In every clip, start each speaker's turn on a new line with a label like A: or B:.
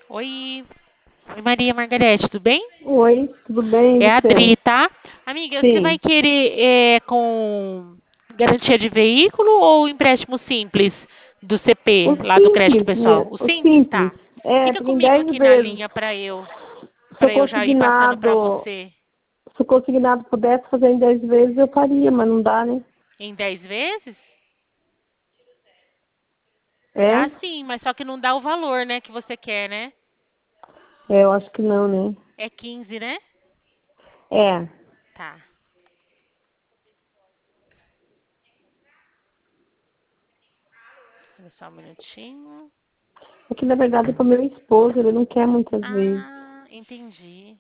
A: Oi, oi Maria Margarete, tudo bem?
B: Oi, tudo bem,
A: É a
B: você?
A: Adri, tá? Amiga, você vai
B: Sim,
A: querer com garantia de veículo ou empréstimo simples do
B: o
A: CP, lá do crédito
B: simples,
A: pessoal? O
B: o
A: simples,
B: simples.
A: tá.
B: É,
A: Fica
B: porque em
A: comigo
B: 10
A: aqui na
B: vezes,
A: linha
B: se o
A: para eu já ir passando para
B: consignado,
A: você.
B: se o consignado pudesse fazer em 10 vezes, eu faria, mas não dá, né?
A: Em 10 vezes?
B: É?
A: Dá sim, mas só que não dá o valor, né, que você quer, né?
B: É, eu acho que não, né?
A: É 15, né?
B: É,
A: Tá. Espera só um minutinho.
B: é que na verdade é para meu esposo, ele não quer muitas vezes.
A: Ah, entendi.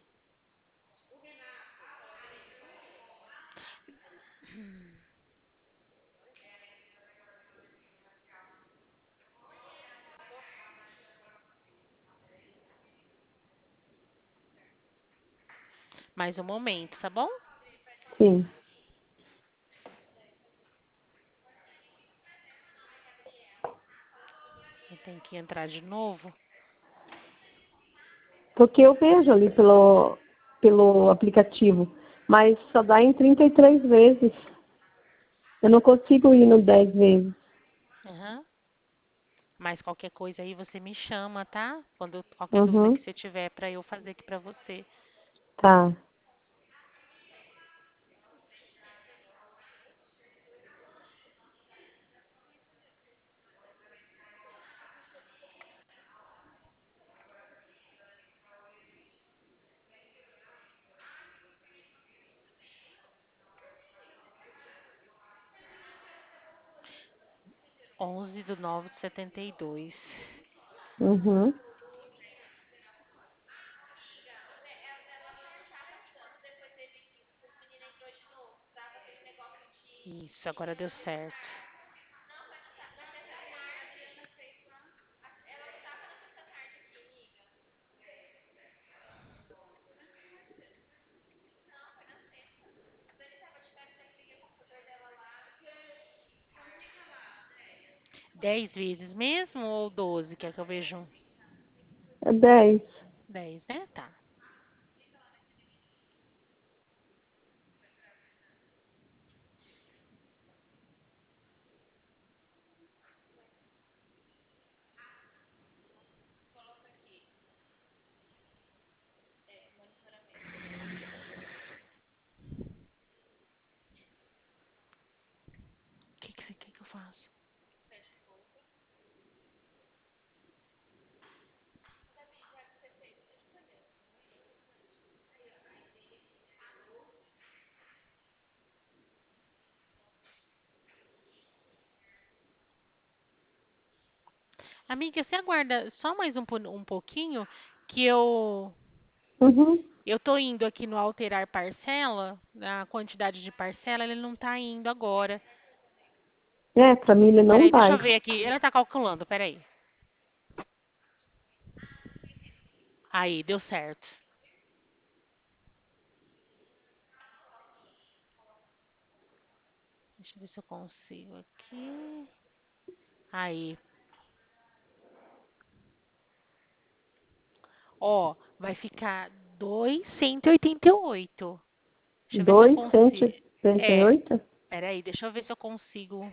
A: Mais um momento, tá bom?
B: Sim,
A: Eu tenho que entrar de novo.
B: porque eu vejo ali pelo aplicativo, mas só dá em 33 vezes. Eu não consigo ir no 10 vezes.
A: Aham. Mas qualquer coisa aí você me chama, tá? Qualquer dúvida
B: Uhum,
A: que você tiver pra eu fazer aqui pra você.
B: tá.
A: 11/9/72.
B: Uhum.
A: Isso, agora deu certo. Dez vezes mesmo ou 12? Quer que eu veja um?
B: É 10.
A: 10, né? Tá. O que você quer que eu faça? 'Amiga, você aguarda só mais um pouquinho que
B: Uhum.
A: eu tô indo aqui no alterar parcela, a quantidade de parcela, ele não tá indo agora.
B: É, pra mim ele não
A: Peraí, deixa
B: vai.
A: eu ver aqui. Ela tá calculando, peraí. Aí, deu certo. Deixa eu ver se eu consigo aqui. Aí. Ó, vai ficar 2,188. Deixa eu ver se eu
B: Dois cento e
A: consigo.
B: setenta e
A: É,
B: oito.
A: peraí, deixa eu ver se eu consigo.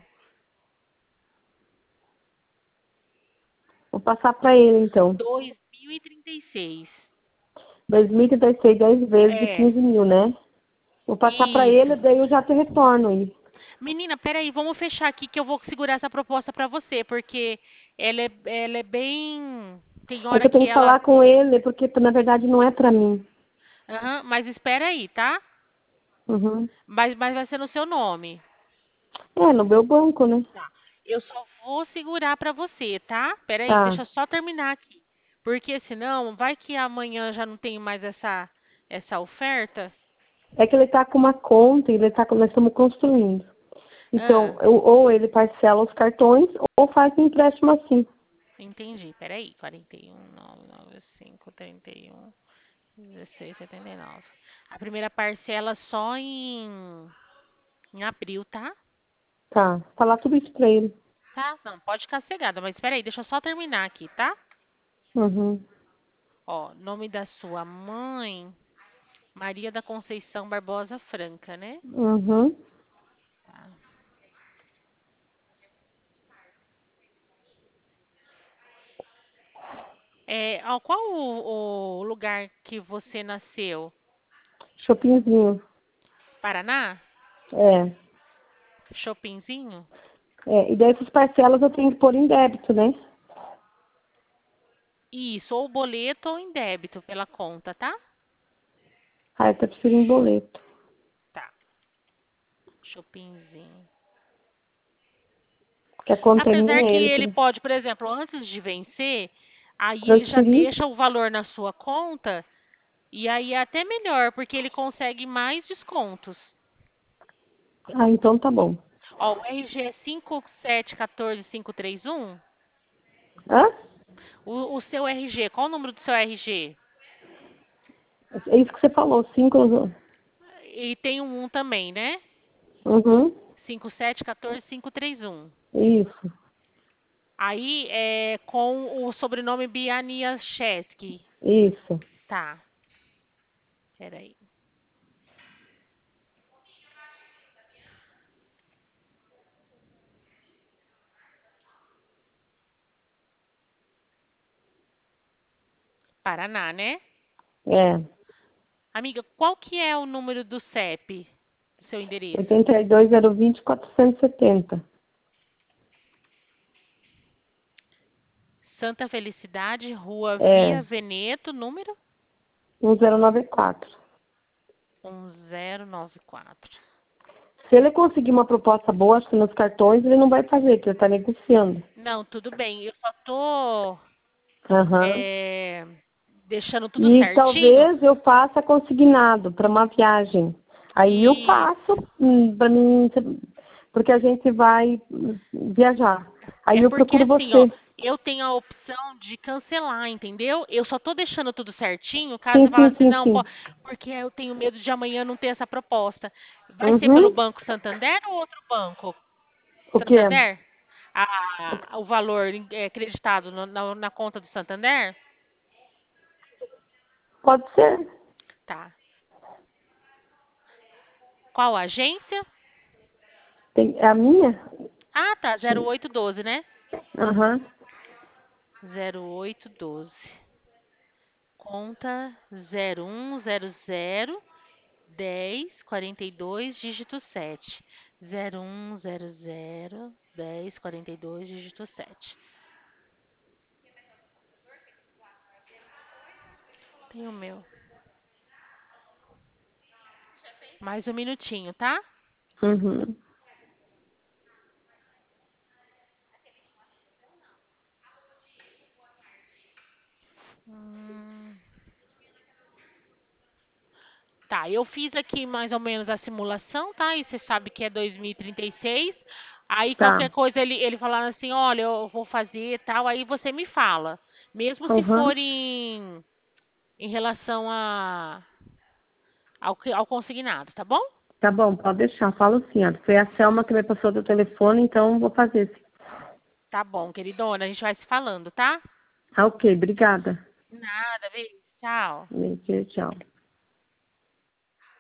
B: Vou passar pra ele então.
A: 2.036.
B: 2036, 10 vezes de
A: É,
B: 15 mil, né? Vou passar pra
A: isso.
B: ele, daí eu já te retorno aí.
A: Menina, peraí, vamos fechar aqui que eu vou segurar essa proposta pra você, porque ela é bem. Tem
B: É que
A: hora
B: eu tenho
A: que
B: que
A: ela.
B: falar com ele, porque na verdade não é pra mim.
A: Aham, mas espera aí, tá?
B: Uhum.
A: Mas vai ser no seu nome.
B: É, no meu banco, né?
A: Tá. Eu só vou segurar pra você, tá? Peraí,
B: Tá.
A: deixa eu só terminar aqui. Porque senão, vai que amanhã já não tem mais essa oferta.
B: É que ele tá com uma conta e nós estamos construindo. Então,
A: Ah,
B: ou ele parcela os cartões ou faz um empréstimo assim.
A: entendi. Peraí. 41.995.31.16.79. A primeira parcela só em abril, tá?
B: Tá. Falar tudo isso pra ele.
A: Tá? Não, pode ficar cegada, mas peraí, deixa eu só terminar aqui, tá?
B: Uhum.
A: Ó, nome da sua mãe, Maria da Conceição Barbosa Franca, né?
B: Uhum.
A: Tá. Ó, qual o lugar que você nasceu?
B: Shoppingzinho.
A: Paraná?
B: É.
A: Shoppingzinho?
B: E daí essas parcelas eu tenho que pôr em débito, né?
A: Isso, ou boleto ou em débito pela conta, tá?
B: Ah, eu tô preferindo boleto.
A: Tá. Shoppingzinho.
B: Porque a conta é
A: Apesar
B: minha,
A: que
B: ele
A: ele
B: que
A: pode, por exemplo, antes de vencer, aí ele já
B: transferir.
A: deixa o valor na sua conta e aí é até melhor, porque ele consegue mais descontos.
B: Ah, então tá bom.
A: Ó, o RG é 5714531.
B: Hã?
A: O seu RG, qual o número do seu RG?
B: É isso que você falou, 5.
A: E tem um também, né?
B: Uhum.
A: 5714531.
B: Isso.
A: Aí é com o sobrenome Bianiaszewski.
B: Isso.
A: Tá, peraí. Paraná, né?
B: É.
A: Amiga, qual que é o número do CEP, do seu endereço?
B: 82 020 470.
A: Santa Felicidade, Rua
B: É.
A: Via Veneto, número
B: 1094.
A: 1094.
B: Se ele conseguir uma proposta boa, acho que nos cartões, ele não vai fazer, porque ele está negociando.
A: Não, tudo bem. Eu só tô
B: Aham.
A: é, deixando tudo
B: E
A: certinho.
B: talvez eu faça consignado para uma viagem. Aí eu
A: E
B: faço para mim, porque a gente vai viajar. Aí
A: é
B: eu
A: porque
B: procuro
A: assim, ó,
B: você.
A: eu tenho a opção de cancelar, entendeu? Eu só tô deixando tudo certinho, caso
B: Sim,
A: você fale
B: sim,
A: assim,
B: sim,
A: não,
B: sim.
A: porque eu tenho medo de amanhã não ter essa proposta. Vai ser pelo
B: Uhum.
A: Banco Santander ou outro banco?
B: O quê?
A: Santander? O valor acreditado na conta do Santander?
B: Pode ser.
A: Tá. Qual agência?
B: É a minha?
A: Ah, tá. 0812, né?
B: Aham.
A: 0812. Conta 0100 1042 dígito 7. 0100 1042 dígito 7. Tem o meu. Mais um minutinho, tá?
B: Uhum.
A: Hum. Tá, eu fiz aqui mais ou menos a simulação, tá? E você sabe que é 2036. Aí
B: Tá.
A: qualquer coisa ele falar assim, olha, eu vou fazer tal, aí você me fala. Mesmo se
B: Uhum.
A: for em relação ao consignado, tá bom?
B: Tá bom, pode deixar. Falo sim, ó. Foi a Selma que me passou do telefone, então vou fazer sim.
A: Tá bom, queridona, a gente vai se falando, tá?
B: Ah, ok, obrigada.
A: Nada, beijo, tchau.
B: Tchau.